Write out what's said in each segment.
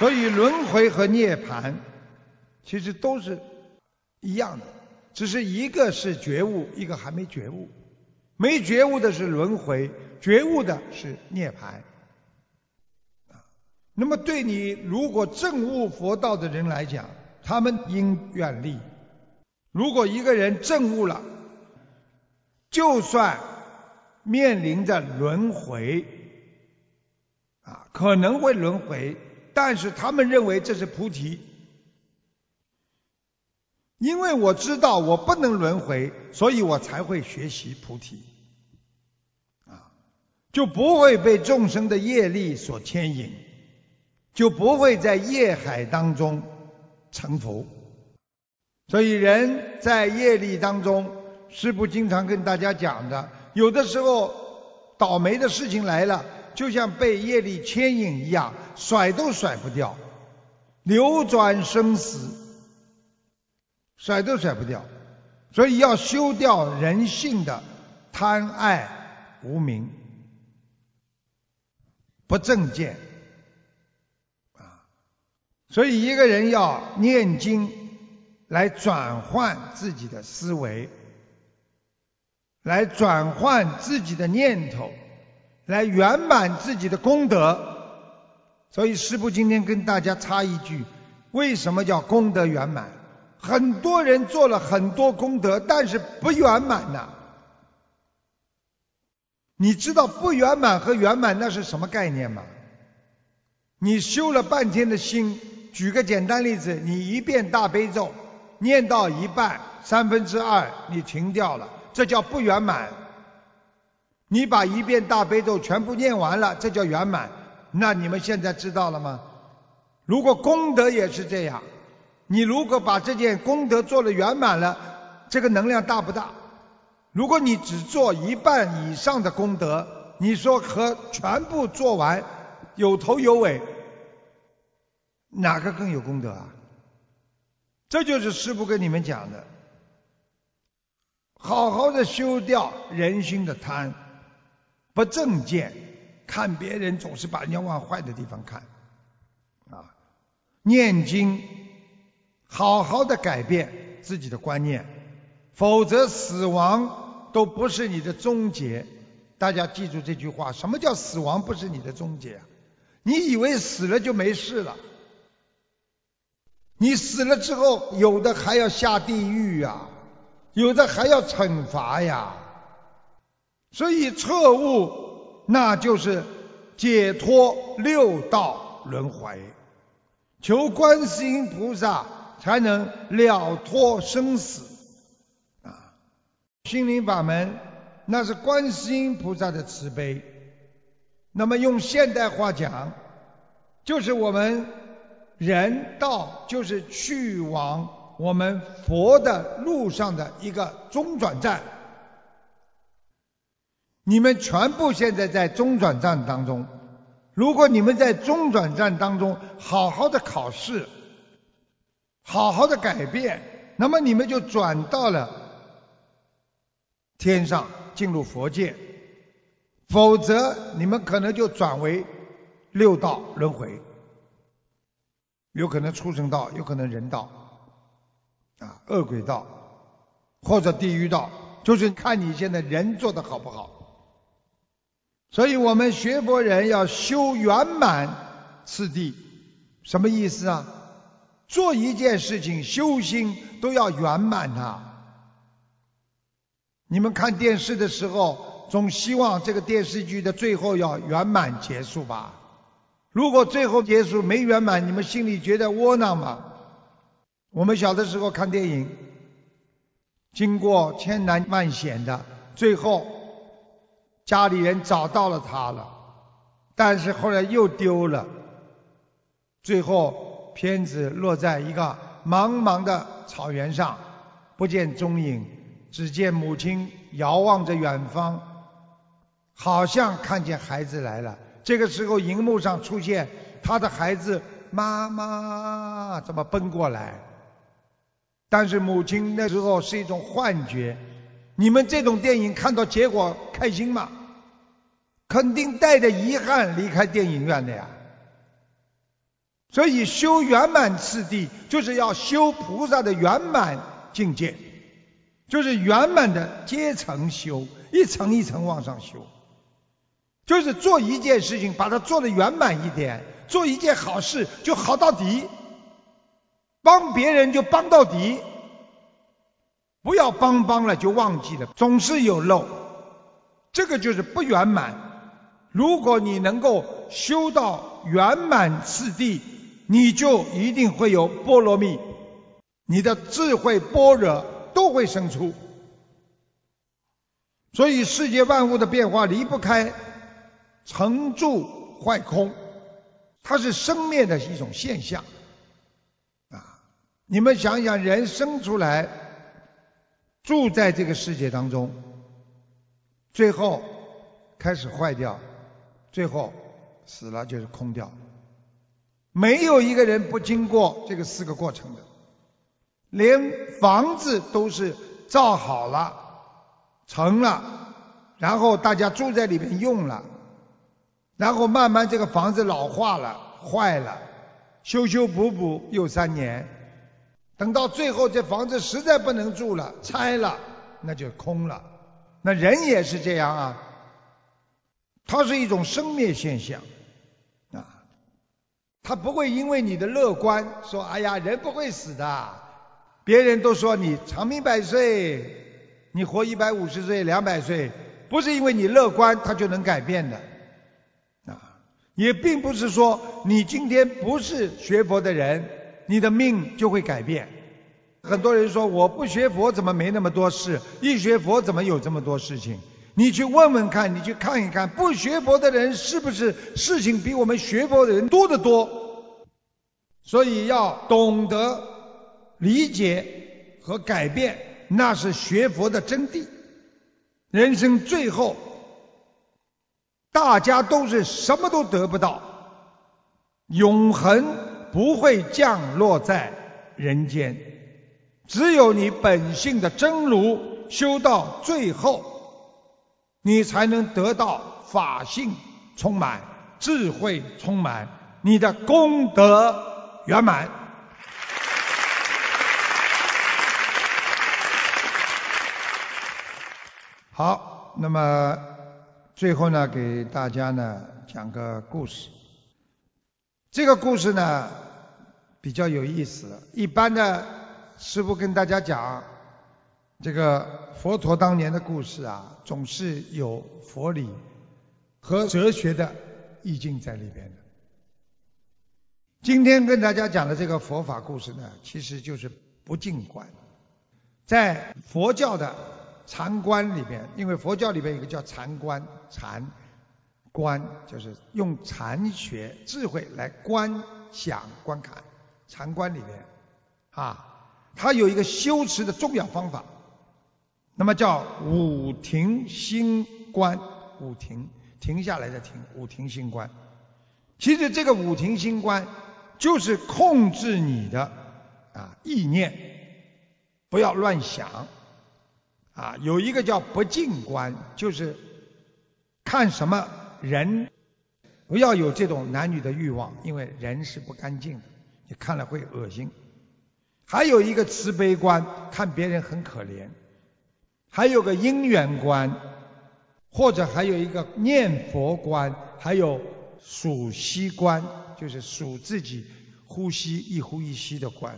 所以轮回和涅槃其实都是一样的，只是一个是觉悟，一个还没觉悟。没觉悟的是轮回，觉悟的是涅槃。那么对你如果证悟佛道的人来讲，他们应愿力。如果一个人证悟了，就算面临着轮回可能会轮回，但是他们认为这是菩提。因为我知道我不能轮回，所以我才会学习菩提就不会被众生的业力所牵引，就不会在业海当中沉浮。所以人在业力当中，师父经常跟大家讲的，有的时候倒霉的事情来了，就像被业力牵引一样，甩都甩不掉，流转生死，甩都甩不掉。所以要修掉人性的贪爱无明不正见所以一个人要念经来转换自己的思维，来转换自己的念头，来圆满自己的功德。所以师父今天跟大家插一句，为什么叫功德圆满？很多人做了很多功德，但是不圆满呐。你知道不圆满和圆满那是什么概念吗？你修了半天的心，举个简单例子，你一遍大悲咒念到一半2/3你停掉了，这叫不圆满。你把一遍大悲咒全部念完了，这叫圆满。那你们现在知道了吗？如果功德也是这样，你如果把这件功德做了圆满了，这个能量大不大？如果你只做一半以上的功德，你说和全部做完有头有尾，哪个更有功德啊？这就是师父跟你们讲的，好好的修掉人心的贪，不正见，看别人总是把人家往坏的地方看念经好好的改变自己的观念，否则死亡都不是你的终结。大家记住这句话，什么叫死亡不是你的终结？你以为死了就没事了，你死了之后有的还要下地狱有的还要惩罚所以彻悟那就是解脱六道轮回，求观世音菩萨才能了脱生死心灵法门那是观世音菩萨的慈悲。那么用现代话讲，就是我们人道就是去往我们佛的路上的一个中转站。你们全部现在在中转站当中，如果你们在中转站当中好好的考试，好好的改变，那么你们就转到了天上，进入佛界。否则你们可能就转为六道轮回，有可能畜生道，有可能人道恶鬼道或者地狱道，就是看你现在人做得好不好。所以我们学佛人要修圆满次第，什么意思啊？做一件事情修心都要圆满你们看电视的时候总希望这个电视剧的最后要圆满结束吧？如果最后结束没圆满，你们心里觉得窝囊吗？我们小的时候看电影，经过千难万险的，最后家里人找到了他了，但是后来又丢了，最后片子落在一个茫茫的草原上，不见踪影，只见母亲遥望着远方，好像看见孩子来了。这个时候荧幕上出现他的孩子，妈妈这么奔过来，但是母亲那时候是一种幻觉。你们这种电影看到结果开心吗？肯定带着遗憾离开电影院的呀。 所以修圆满次第就是要修菩萨的圆满境界，就是圆满的阶层修，一层一层往上修，就是做一件事情把它做得圆满一点，做一件好事就好到底，帮别人就帮到底，不要帮了就忘记了，总是有漏，这个就是不圆满。如果你能够修到圆满次第，你就一定会有波罗蜜，你的智慧般若都会生出。所以世界万物的变化离不开成住坏空，它是生灭的一种现象啊！你们想想，人生出来住在这个世界当中，最后开始坏掉，最后死了就是空掉。没有一个人不经过这个4个过程的，连房子都是造好了成了，然后大家住在里面用了，然后慢慢这个房子老化了坏了，修修补补又3年，等到最后这房子实在不能住了拆了，那就空了。那人也是这样啊，它是一种生灭现象啊，他不会因为你的乐观说哎呀人不会死的，别人都说你长命百岁，你活150岁200岁，不是因为你乐观他就能改变的啊。也并不是说你今天不是学佛的人你的命就会改变。很多人说我不学佛怎么没那么多事，一学佛怎么有这么多事情，你去问问看，你去看一看，不学佛的人是不是事情比我们学佛的人多得多。所以要懂得理解和改变，那是学佛的真谛。人生最后大家都是什么都得不到，永恒不会降落在人间，只有你本性的真如修到最后，你才能得到法性充满，智慧充满，你的功德圆满。好，那么最后呢，给大家呢讲个故事。这个故事呢比较有意思，一般的师父跟大家讲这个佛陀当年的故事啊，总是有佛理和哲学的意境在里边的。今天跟大家讲的这个佛法故事呢，其实就是不净观。在佛教的禅观里边，因为佛教里边有一个叫禅观，禅观就是用禅学智慧来观想观看，禅观里边啊，它有一个修持的重要方法，那么叫五停心观，五停停下来的停，五停心观。其实这个五停心观就是控制你的意念，不要乱想啊。有一个叫不净观，就是看什么人不要有这种男女的欲望，因为人是不干净的，你看了会恶心。还有一个慈悲观，看别人很可怜。还有个因缘观，或者还有一个念佛观，还有数息观，就是数自己呼吸一呼一吸的观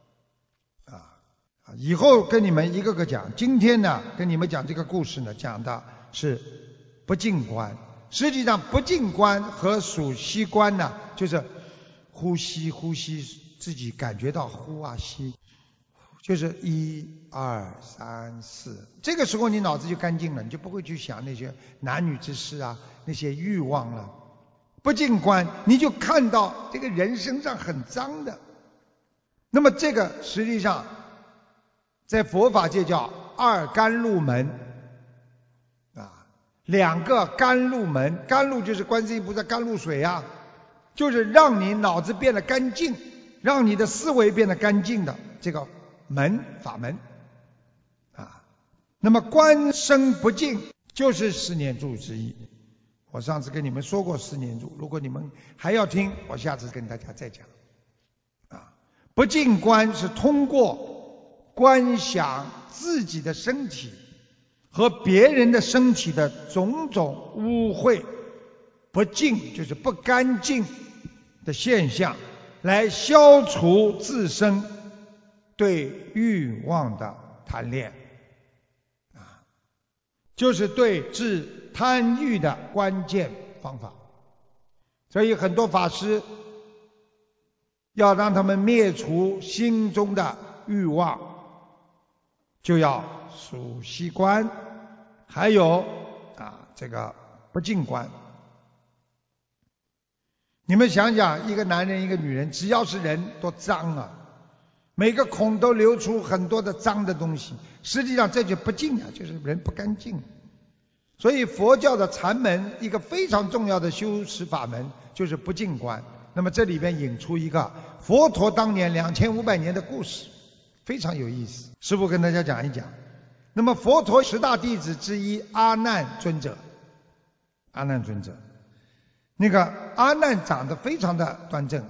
以后跟你们一个个讲。今天呢跟你们讲这个故事呢，讲的是不净观。实际上不净观和数息观呢，就是呼吸自己感觉到呼啊吸，就是1、2、3、4，这个时候你脑子就干净了，你就不会去想那些男女之事啊，那些欲望了。不净观，你就看到这个人身上很脏的。那么这个实际上在佛法界叫二甘露门2个甘露门。甘露就是观世音菩萨甘露水啊，就是让你脑子变得干净，让你的思维变得干净的这个法门那么观身不净就是4念住之一。我上次跟你们说过4念住，如果你们还要听，我下次跟大家再讲。 不净观是通过观想自己的身体和别人的身体的种种污秽，不净就是不干净的现象，来消除自身对欲望的贪恋，就是对治贪欲的关键方法。所以很多法师要让他们灭除心中的欲望，就要数息观，还有这个不净观。你们想想，一个男人一个女人，只要是人多脏啊，每个孔都流出很多的脏的东西，实际上这就不净啊，就是人不干净。所以佛教的禅门一个非常重要的修持法门就是不净观。那么这里边引出一个佛陀当年2500年的故事，非常有意思，师父跟大家讲一讲。那么佛陀10大弟子之一阿难尊者，那个阿难长得非常的端正，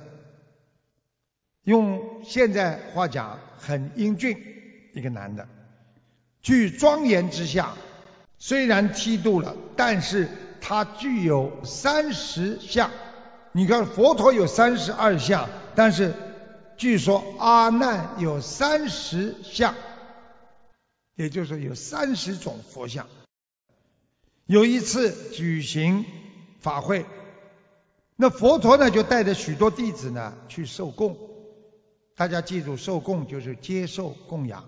用现在话讲很英俊，一个男的，具庄严之相。虽然剃度了，但是他具有30相。你看佛陀有32相，但是据说阿难有30相，也就是说有30种佛像。有一次举行法会，那佛陀呢就带着许多弟子呢去受供。大家记住，受供就是接受供养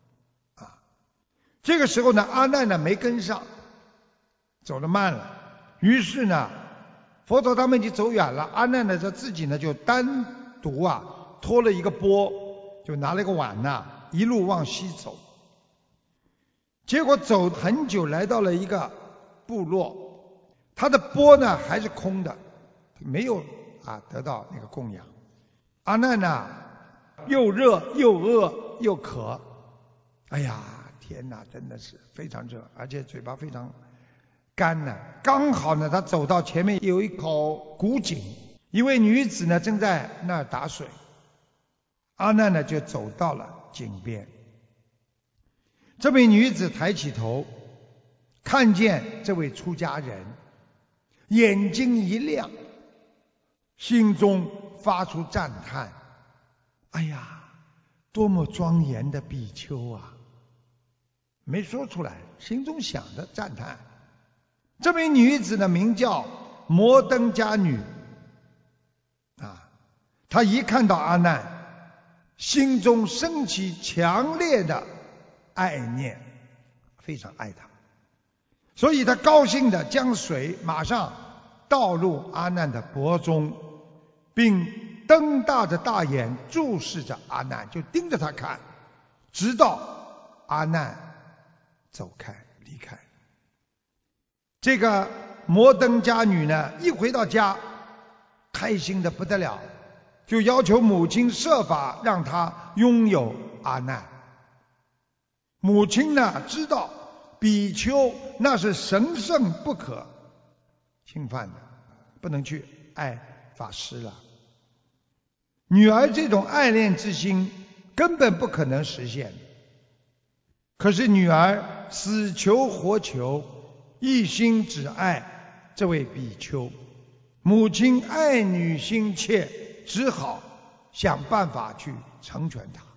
这个时候呢，阿难呢没跟上，走得慢了。于是呢，佛陀他们已经走远了，阿难呢他自己呢就单独拖了一个钵，就拿了一个碗一路往西走。结果走很久，来到了一个部落，他的钵呢还是空的，没有得到那个供养。阿难呢又热又饿又渴，哎呀天哪，真的是非常热，而且嘴巴非常干呢。刚好呢，他走到前面有一口古井，一位女子呢正在那儿打水。阿难呢就走到了井边。这位女子抬起头，看见这位出家人，眼睛一亮，心中发出赞叹：哎呀，多么庄严的比丘啊！没说出来，心中想着赞叹。这位女子呢名叫摩登伽女她一看到阿难，心中升起强烈的爱念，非常爱他，所以她高兴地将水马上倒入阿难的钵中，并瞪大着大眼注视着阿难，就盯着他看，直到阿难走开离开。这个摩登伽女呢一回到家，开心得不得了，就要求母亲设法让她拥有阿难。母亲呢知道比丘那是神圣不可侵犯的，不能去爱法师了。女儿这种爱恋之心根本不可能实现，可是女儿死求活求，一心只爱这位比丘。母亲爱女心切，只好想办法去成全他。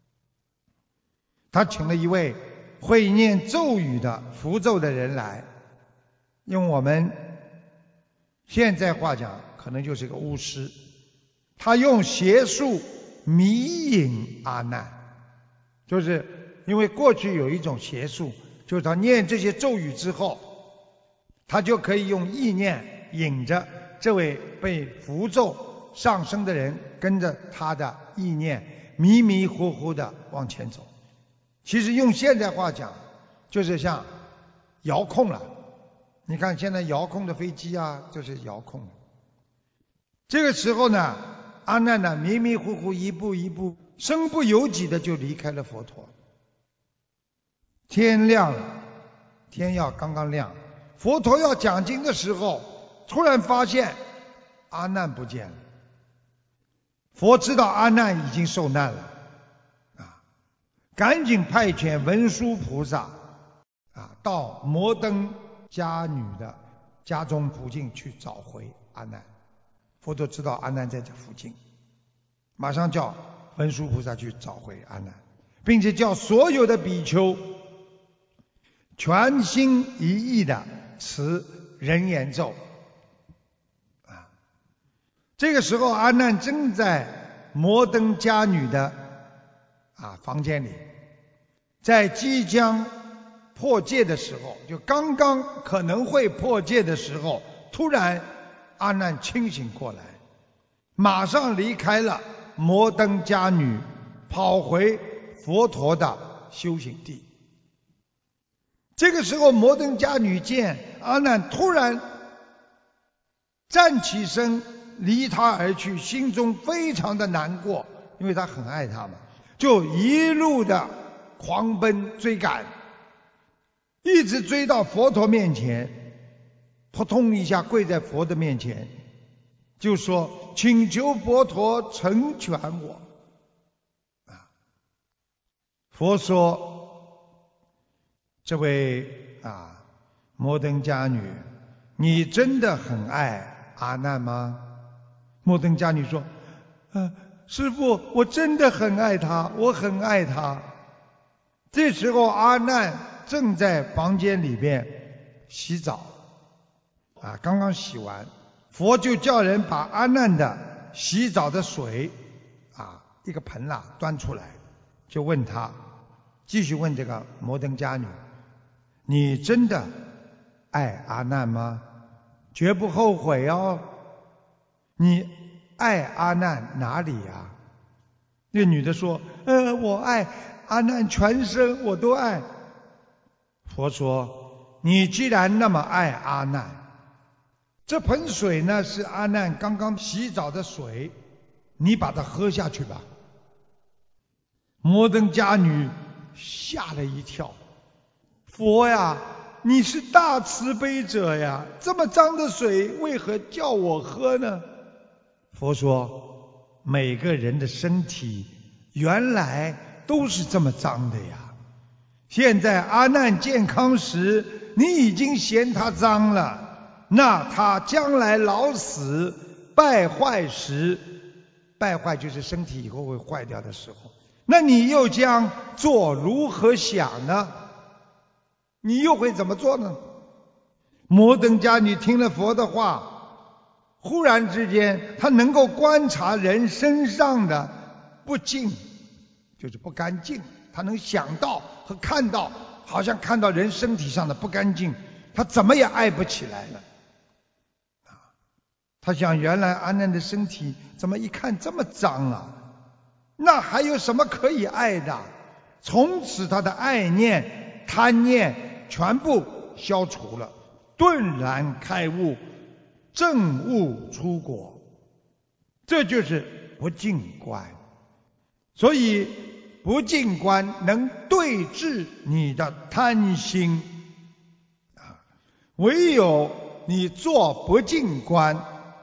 他请了一位会念咒语的符咒的人来，用我们现在话讲，可能就是个巫师。他用邪术迷引阿难，就是因为过去有一种邪术，就是他念这些咒语之后，他就可以用意念引着这位被符咒上升的人，跟着他的意念迷迷糊糊的往前走。其实用现在话讲，就是像遥控了。你看现在遥控的飞机就是遥控的。这个时候呢，阿难呢迷迷糊糊一步一步，身不由己的就离开了佛陀。天亮了，天要刚刚亮，佛陀要讲经的时候，突然发现阿难不见了。 佛知道阿难已经受难了赶紧派遣文殊菩萨到摩登伽女的家中附近去找回阿难。佛陀知道阿难在这附近，马上叫文殊菩萨去找回阿难，并且叫所有的比丘全心一意的持人言咒这个时候阿难正在摩登伽女的房间里，在即将破戒的时候，就刚刚可能会破戒的时候，突然阿难清醒过来，马上离开了摩登伽女，跑回佛陀的修行地。这个时候摩登伽女见阿难突然站起身离他而去，心中非常的难过，因为他很爱他嘛，就一路的狂奔追赶，一直追到佛陀面前，扑通一下跪在佛的面前，就说请求佛陀成全我佛说这位摩登伽女，你真的很爱阿难吗？摩登伽女说师父，我真的很爱他，我很爱他。这时候阿难正在房间里边洗澡刚刚洗完，佛就叫人把阿难的洗澡的水一个盆端出来，就问他，继续问这个摩登伽女，你真的爱阿难吗？绝不后悔哦。你爱阿难哪里呀？那女的说我爱阿难全身，我都爱。佛说你既然那么爱阿难，这盆水呢是阿难刚刚洗澡的水，你把它喝下去吧。摩登伽女吓了一跳，佛呀，你是大慈悲者呀，这么脏的水为何叫我喝呢？佛说每个人的身体原来都是这么脏的呀，现在阿难健康时你已经嫌他脏了，那他将来老死败坏时，败坏就是身体以后会坏掉的时候，那你又将做如何想呢？你又会怎么做呢？摩登伽女听了佛的话，忽然之间他能够观察人身上的不净，就是不干净，他能想到和看到，好像看到人身体上的不干净，他怎么也爱不起来了他想原来阿难的身体怎么一看这么脏那还有什么可以爱的？从此他的爱念贪念全部消除了，顿然开悟，证悟出果，这就是不净观。所以不净观能对治你的贪心唯有你做不净观，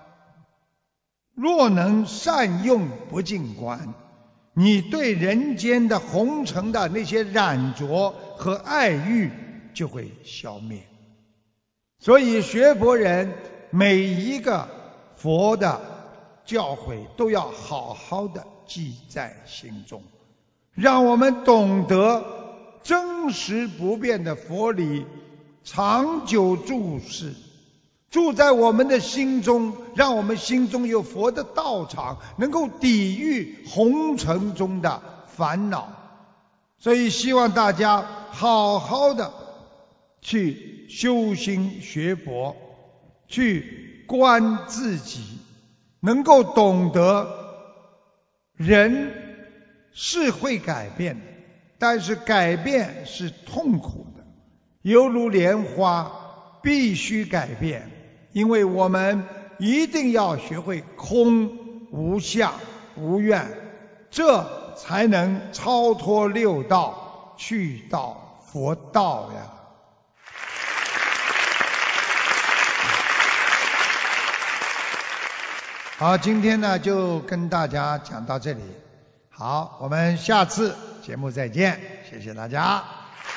若能善用不净观，你对人间的红尘的那些染着和爱欲就会消灭。所以学佛人每一个佛的教诲都要好好的记在心中，让我们懂得真实不变的佛理长久住世，住在我们的心中，让我们心中有佛的道场，能够抵御红尘中的烦恼。所以希望大家好好的去修心学佛，去观自己，能够懂得人是会改变的，但是改变是痛苦的，犹如莲花必须改变，因为我们一定要学会空无相无愿，这才能超脱六道，去到佛道呀。 好，今天呢就跟大家讲到这里。好，我们下次节目再见，谢谢大家。